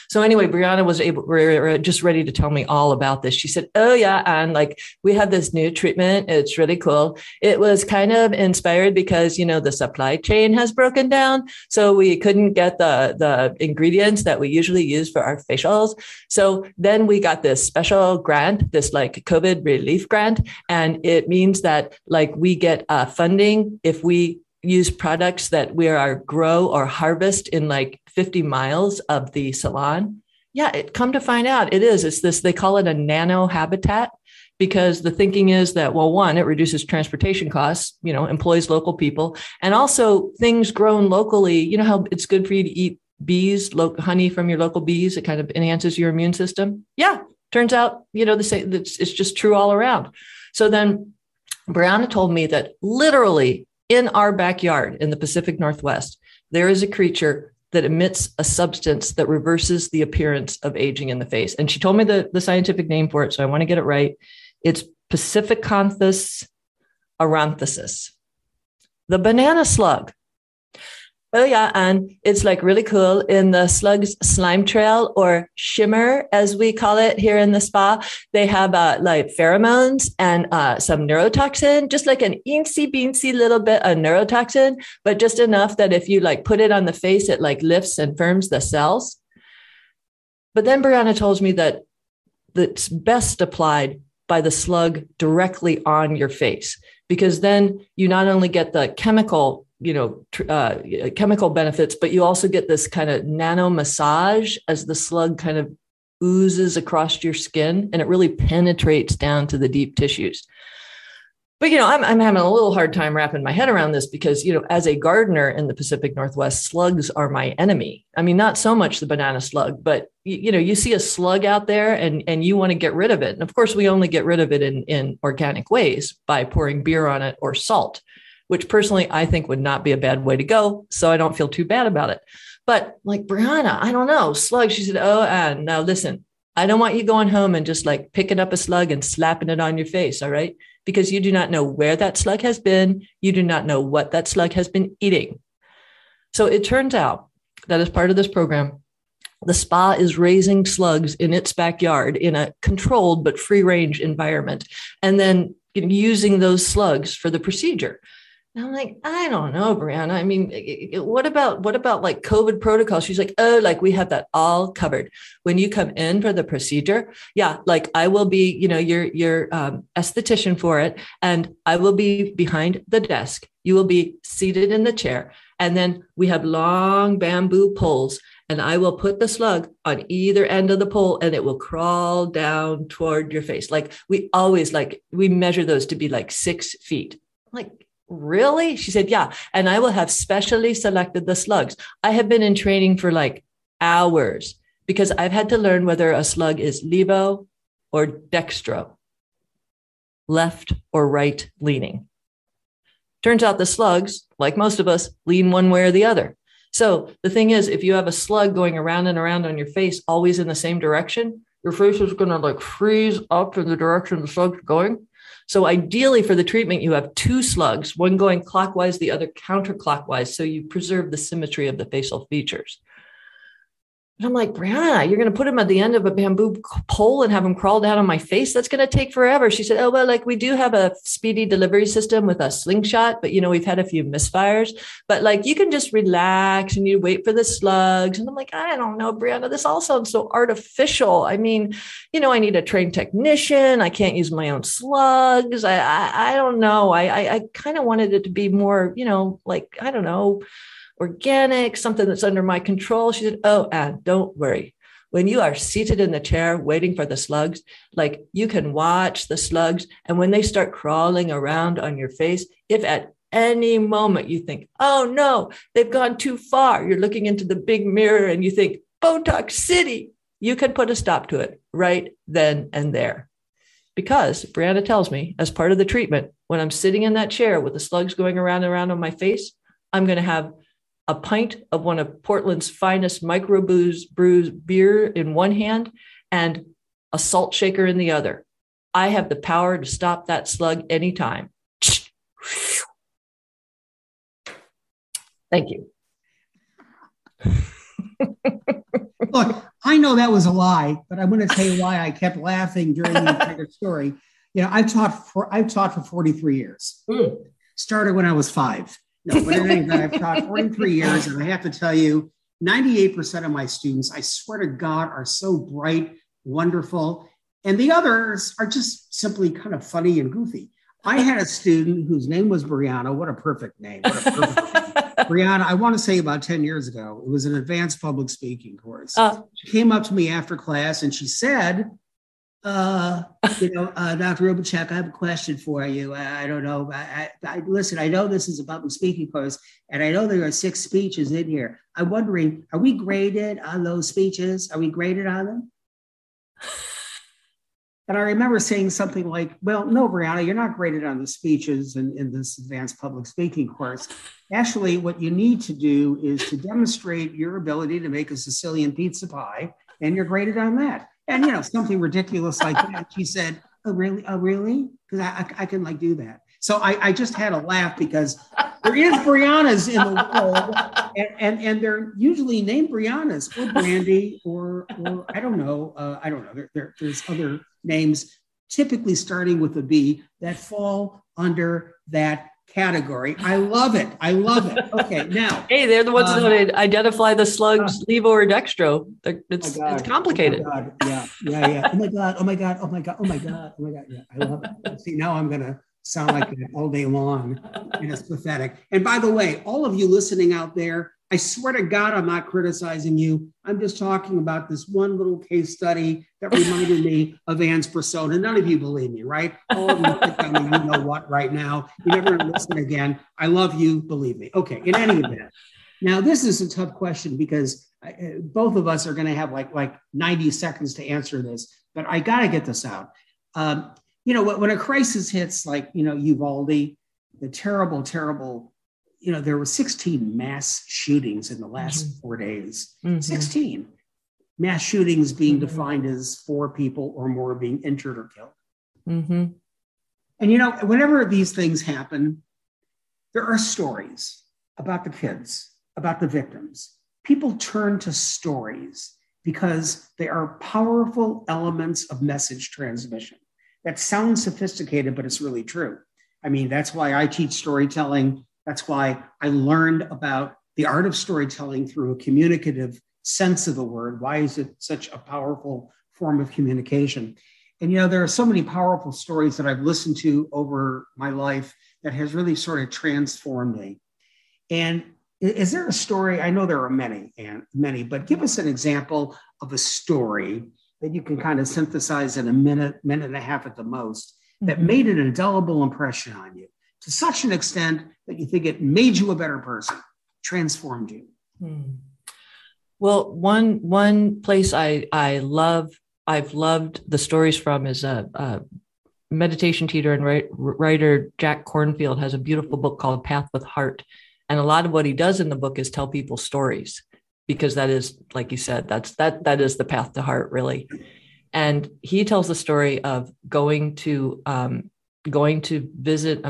Speaker 4: So anyway, Brianna was we're just ready to tell me all about this. She said, oh yeah. And like, we have this new treatment. It's really cool. It was kind of inspired because, the supply chain has broken down. So we couldn't get the ingredients that we usually use for our facials. So then we got this special grant, this like COVID relief grant. And it means that like we get funding if we use products that we are grow or harvest in like 50 miles of the salon. Yeah, come to find out, it's this, they call it a nano habitat, because the thinking is that, well, one, it reduces transportation costs, employs local people, and also things grown locally. You know how it's good for you to eat bees, honey from your local bees. It kind of enhances your immune system. Yeah, turns out, it's just true all around. So then Brianna told me that literally in our backyard in the Pacific Northwest, there is a creature that emits a substance that reverses the appearance of aging in the face. And she told me the scientific name for it, so I want to get it right. It's Pacificanthus auranthus, the banana slug. Oh yeah, and it's like really cool in the slug's slime trail, or shimmer, as we call it here in the spa. They have like pheromones and some neurotoxin, just like an eensy beensy little bit of neurotoxin, but just enough that if you like put it on the face, it like lifts and firms the cells. But then Brianna tells me that it's best applied by the slug directly on your face, because then you not only get the chemical benefits, but you also get this kind of nano massage as the slug kind of oozes across your skin, and it really penetrates down to the deep tissues. But, I'm having a little hard time wrapping my head around this because, as a gardener in the Pacific Northwest, slugs are my enemy. I mean, not so much the banana slug, but, you see a slug out there and you want to get rid of it. And of course, we only get rid of it in organic ways by pouring beer on it or salt, which personally I think would not be a bad way to go. So I don't feel too bad about it. But like Brianna, I don't know, slug, she said, oh, and now listen, I don't want you going home and just like picking up a slug and slapping it on your face. All right. Because you do not know where that slug has been. You do not know what that slug has been eating. So it turns out that as part of this program, the spa is raising slugs in its backyard in a controlled but free range environment, and then using those slugs for the procedure. And I'm like, I don't know, Brianna. I mean, what about like COVID protocol? She's like, oh, like we have that all covered. When you come in for the procedure, yeah, like I will be, your esthetician for it. And I will be behind the desk. You will be seated in the chair. And then we have long bamboo poles, and I will put the slug on either end of the pole, and it will crawl down toward your face. Like we measure those to be like 6 feet. Like, really? She said, yeah. And I will have specially selected the slugs. I have been in training for like hours because I've had to learn whether a slug is levo or dextro, left or right leaning. Turns out the slugs, like most of us, lean one way or the other. So the thing is, if you have a slug going around and around on your face, always in the same direction, your face is going to like freeze up in the direction the slug's going. So ideally for the treatment, you have 2 slugs, one going clockwise, the other counterclockwise. So you preserve the symmetry of the facial features. And I'm like, Brianna, you're going to put him at the end of a bamboo pole and have him crawl down on my face? That's going to take forever. She said, oh, well, like we do have a speedy delivery system with a slingshot, but, we've had a few misfires. But like you can just relax and you wait for the slugs. And I'm like, I don't know, Brianna, this all sounds so artificial. I mean, I need a trained technician. I can't use my own slugs. I don't know. I kind of wanted it to be more, like, I don't know, organic, something that's under my control. She said, oh, Anne, don't worry. When you are seated in the chair waiting for the slugs, like you can watch the slugs. And when they start crawling around on your face, if at any moment you think, oh no, they've gone too far, you're looking into the big mirror and you think, Botox City, you can put a stop to it right then and there. Because Brianna tells me, as part of the treatment, when I'm sitting in that chair with the slugs going around and around on my face, I'm going to have a pint of one of Portland's finest micro-brews beer in one hand and a salt shaker in the other. I have the power to stop that slug anytime. Thank you.
Speaker 3: Look, I know that was a lie, but I'm going to tell you why I kept laughing during the entire story. You know, I've taught for 43 years. Started when I was 5. No, but I've taught 43 years, and I have to tell you, 98% of my students, I swear to God, are so bright, wonderful, and the others are just simply kind of funny and goofy. I had a student whose name was Brianna. What a perfect name. What a perfect name. Brianna, I want to say about 10 years ago, it was an advanced public speaking course. She came up to me after class and she said, Dr. Rubacek, I have a question for you. I don't know. Listen, I know this is a public speaking course, and I know there are 6 speeches in here. I'm wondering, are we graded on those speeches? Are we graded on them? And I remember saying something like, well, no, Brianna, you're not graded on the speeches in this advanced public speaking course. Actually, what you need to do is to demonstrate your ability to make a Sicilian pizza pie, and you're graded on that. And, you know, something ridiculous like that. She said, oh, really? Oh, really? Because I can like do that. So I just had a laugh because there is Briannas in the world, and they're usually named Briannas or Brandy or I don't know. There's other names, typically starting with a B, that fall under that category. I love it. Okay, now.
Speaker 4: Hey, they're the ones that identify the slugs, levo or dextro. It's complicated.
Speaker 3: Oh my God. Yeah. Oh my God. Yeah, I love it. See, now I'm going to sound like that all day long, and it's pathetic. And by the way, all of you listening out there, I swear to God, I'm not criticizing you. I'm just talking about this one little case study that reminded me of Ann's persona. None of you believe me, right? All of you think I mean, you know what right now. You're never going to listen again. I love you. Believe me. Okay. In any event, now this is a tough question because both of us are going to have like 90 seconds to answer this, but I got to get this out. When a crisis hits, like, Uvalde, the terrible, there were 16 mass shootings in the last 4 days. 16 mass shootings being defined as 4 people or more being injured or killed. And, whenever these things happen, there are stories about the kids, about the victims. People turn to stories because they are powerful elements of message transmission. That sounds sophisticated, but it's really true. I mean, that's why I teach storytelling. That's why I learned about the art of storytelling through a communicative sense of the word. Why is it such a powerful form of communication? And, there are so many powerful stories that I've listened to over my life that has really sort of transformed me. And is there a story? I know there are many, but give us an example of a story that you can kind of synthesize in a minute and a half at the most, that made an indelible impression on you to such an extent that you think it made you a better person, transformed you.
Speaker 4: Well, one place I've loved the stories from is a meditation teacher and writer, Jack Kornfield, has a beautiful book called Path with Heart. And a lot of what he does in the book is tell people stories, because that is, like you said, that is the path to heart, really. And he tells the story of going to visit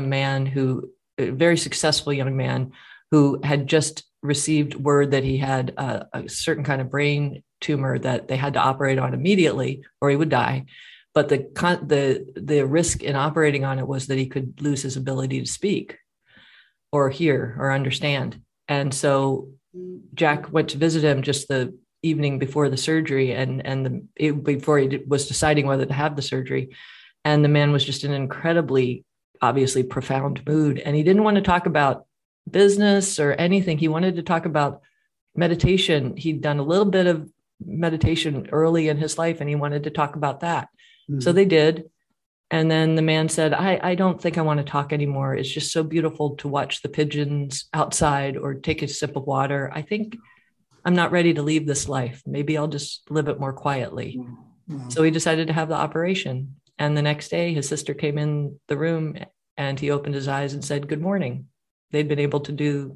Speaker 4: a very successful young man who had just received word that he had a certain kind of brain tumor that they had to operate on immediately or he would die. But the risk in operating on it was that he could lose his ability to speak or hear or understand. And so Jack went to visit him just the evening before the surgery before he was deciding whether to have the surgery. And the man was just in an incredibly, obviously profound mood. And he didn't want to talk about business or anything. He wanted to talk about meditation. He'd done a little bit of meditation early in his life, and he wanted to talk about that. So they did. And then the man said, I don't think I want to talk anymore. It's just so beautiful to watch the pigeons outside or take a sip of water. I think I'm not ready to leave this life. Maybe I'll just live it more quietly. So he decided to have the operation. And the next day, his sister came in the room and he opened his eyes and said, "Good morning." They'd been able to do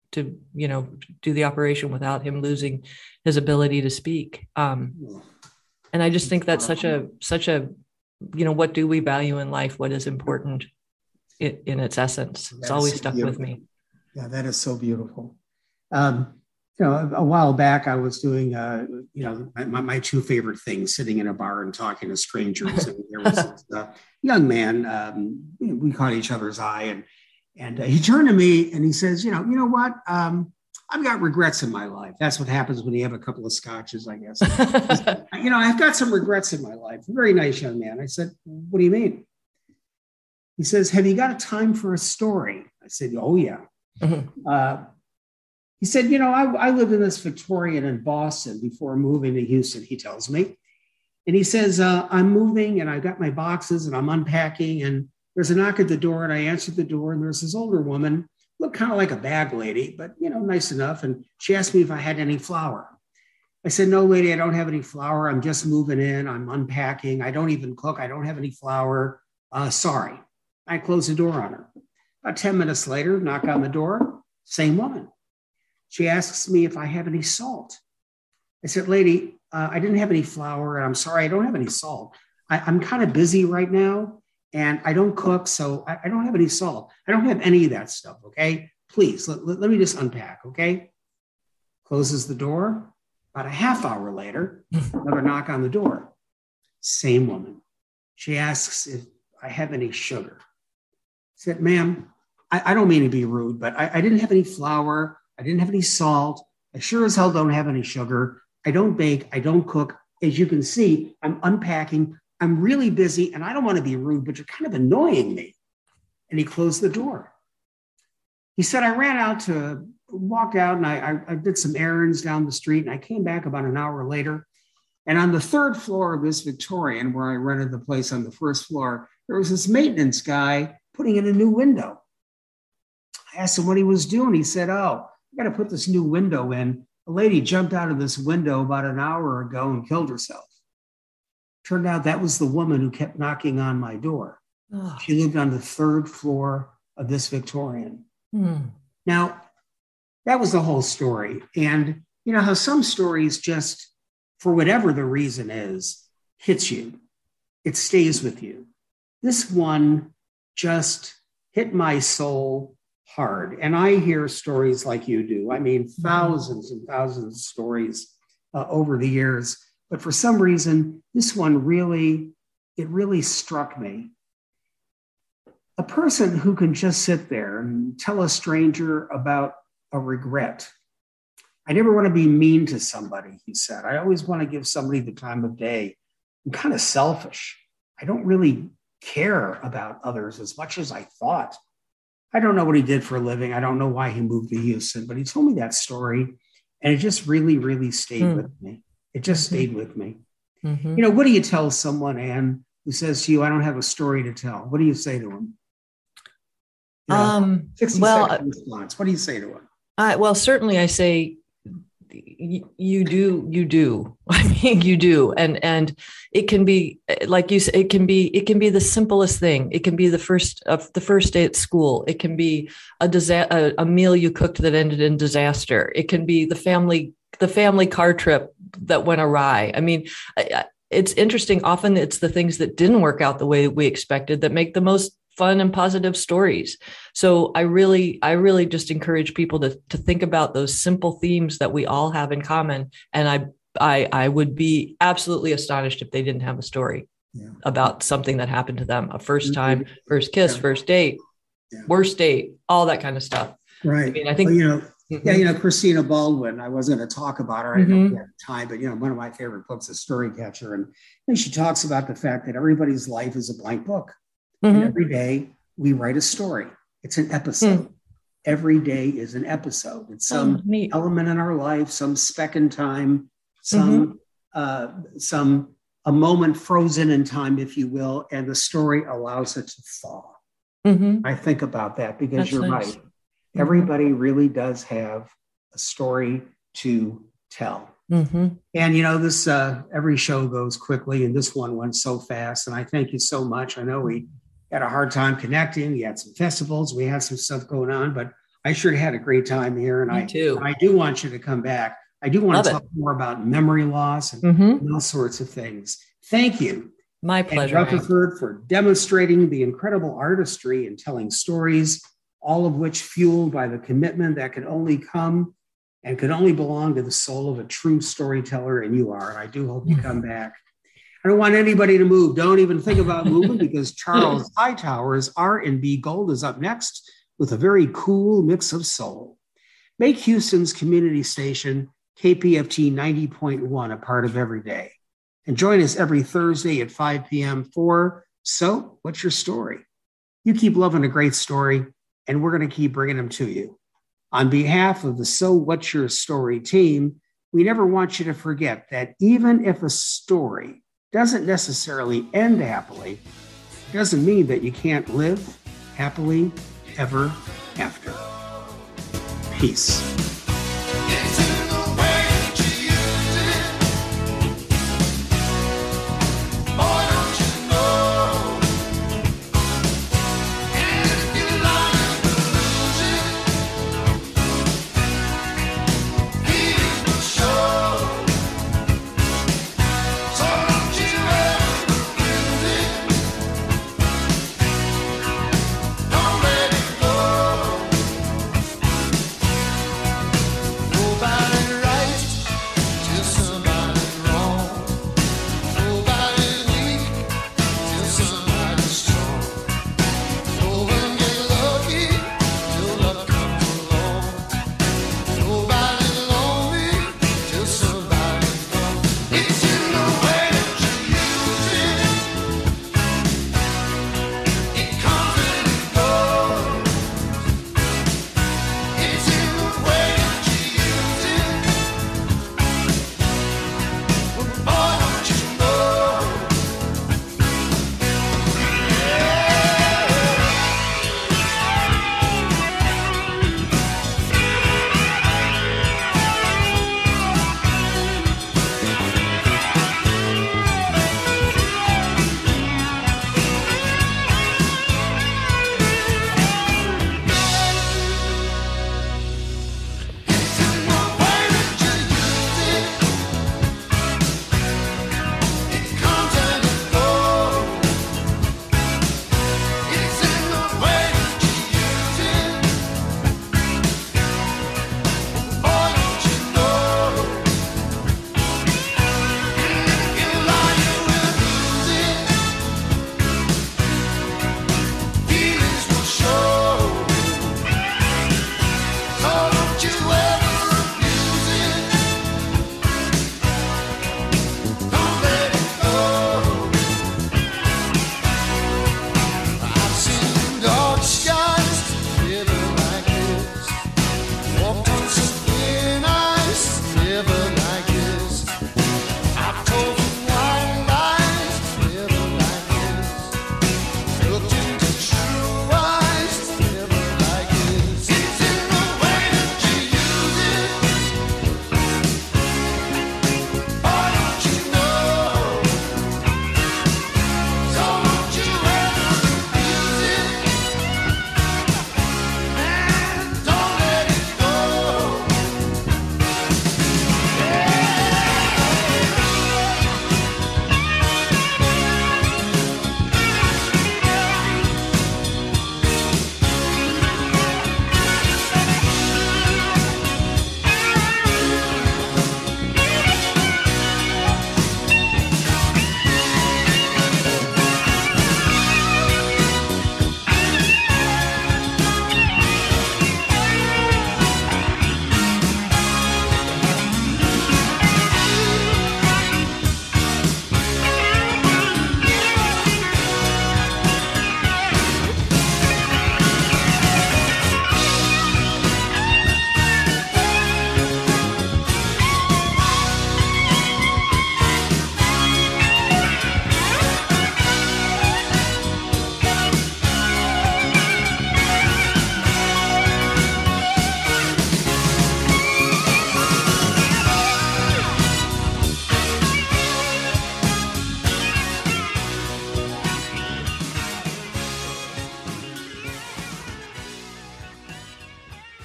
Speaker 4: the operation without him losing his ability to speak. And I just think that's such a what do we value in life? What is important in its essence? It's always stuck with me.
Speaker 3: Yeah, that is so beautiful. A while back, I was doing, my two favorite things, sitting in a bar and talking to strangers. And there was this young man, we caught each other's eye, and he turned to me and he says, you know what? I've got regrets in my life. That's what happens when you have a couple of scotches, I guess. I've got some regrets in my life. Very nice young man. I said, what do you mean? He says, have you got a time for a story? I said, oh, yeah. Mm-hmm. He said, I lived in this Victorian in Boston before moving to Houston, he tells me. And he says, I'm moving and I've got my boxes and I'm unpacking and there's a knock at the door and I answered the door and there's this older woman, looked kind of like a bag lady, but, nice enough. And she asked me if I had any flour. I said, no, lady, I don't have any flour. I'm just moving in. I'm unpacking. I don't even cook. I don't have any flour. Sorry. I closed the door on her. About 10 minutes later, knock on the door, same woman. She asks me if I have any salt. I said, lady, I didn't have any flour. And I'm sorry, I don't have any salt. I'm kind of busy right now and I don't cook, so I don't have any salt. I don't have any of that stuff, okay? Please, let me just unpack, okay? Closes the door. About a half hour later, another knock on the door. Same woman. She asks if I have any sugar. I said, ma'am, I don't mean to be rude, but I didn't have any flour. I didn't have any salt. I sure as hell don't have any sugar. I don't bake. I don't cook. As you can see, I'm unpacking. I'm really busy and I don't want to be rude, but you're kind of annoying me. And he closed the door. He said, I walked out and I did some errands down the street and I came back about an hour later. And on the third floor of this Victorian, where I rented the place on the first floor, there was this maintenance guy putting in a new window. I asked him what he was doing. He said, oh, I got to put this new window in. A lady jumped out of this window about an hour ago and killed herself. Turned out that was the woman who kept knocking on my door. Oh. She lived on the third floor of this Victorian. Now, that was the whole story. And you know how some stories just, for whatever the reason is, hits you. It stays with you. This one just hit my soul hard. And I hear stories like you do. I mean, thousands and thousands of stories over the years. But for some reason, this one really struck me. A person who can just sit there and tell a stranger about a regret. I never want to be mean to somebody, he said. I always want to give somebody the time of day. I'm kind of selfish. I don't really care about others as much as I thought. I don't know what he did for a living. I don't know why he moved to Houston, but he told me that story and it just really, really stayed with me. It just stayed with me. Mm-hmm. You know, what do you tell someone, Ann, who says to you, I don't have a story to tell? What do you say to him? 60 second response. What do you say to him?
Speaker 4: Well, certainly I say, you do. I mean, you do. And it can be, like you said, it can be the simplest thing. It can be the first day at school. It can be a meal you cooked that ended in disaster. It can be the family car trip that went awry. I mean, it's interesting. Often it's the things that didn't work out the way we expected that make the most fun and positive stories. So I really just encourage people to think about those simple themes that we all have in common. And I would be absolutely astonished if they didn't have a story about something that happened to them. A first time, first kiss, first date, worst date, all that kind of stuff.
Speaker 3: Right.
Speaker 4: I mean, I think,
Speaker 3: Christina Baldwin, I wasn't going to talk about her. I don't have time, but one of my favorite books is Storycatcher. And she talks about the fact that everybody's life is a blank book. And every day we write a story. It's an episode. Every day is an episode. It's some element in our life, some speck in time, a moment frozen in time, if you will, and the story allows it to thaw. I think about that because that's you're nice. Right. Everybody really does have a story to tell. And, this every show goes quickly, and this one went so fast. And I thank you so much. I know we had a hard time connecting. We had some festivals. We had some stuff going on, but I sure had a great time here. And I do want you to come back. I do want to talk more about memory loss and all sorts of things. Thank you.
Speaker 4: My pleasure.
Speaker 3: And Rutherford for demonstrating the incredible artistry in telling stories, all of which fueled by the commitment that can only come and could only belong to the soul of a true storyteller, and you are. And I do hope you come back. I don't want anybody to move. Don't even think about moving, because Charles Hightower's R&B Gold is up next with a very cool mix of soul. Make Houston's community station, KPFT 90.1, a part of every day. And join us every Thursday at 5 p.m. for So What's Your Story? You keep loving a great story, and we're going to keep bringing them to you. On behalf of the So What's Your Story team, we never want you to forget that even if a story doesn't necessarily end happily, it doesn't mean that you can't live happily ever after. Peace.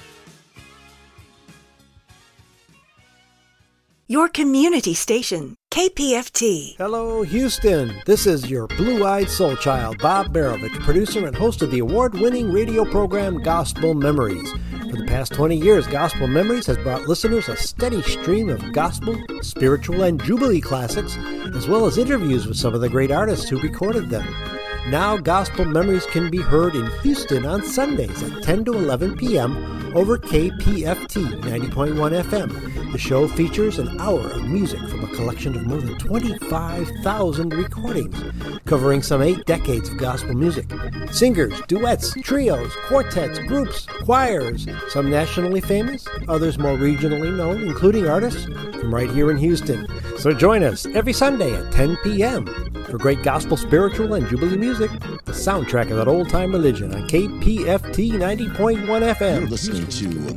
Speaker 5: Your community station, KPFT.
Speaker 6: Hello, Houston. This is your blue-eyed soul child, Bob Barovich, producer and host of the award-winning radio program Gospel Memories. For the past 20 years, Gospel Memories has brought listeners a steady stream of gospel, spiritual, and jubilee classics, as well as interviews with some of the great artists who recorded them. Now, Gospel Memories can be heard in Houston on Sundays at 10 to 11 p.m. over KPFT 90.1 FM. The show features an hour of music from a collection of more than 25,000 recordings, covering some 8 decades of gospel music. Singers, duets, trios, quartets, groups, choirs, some nationally famous, others more regionally known, including artists from right here in Houston. So join us every Sunday at 10 p.m. for great gospel, spiritual, and jubilee music, the soundtrack of that old-time religion on KPFT 90.1 FM.
Speaker 7: You're listening to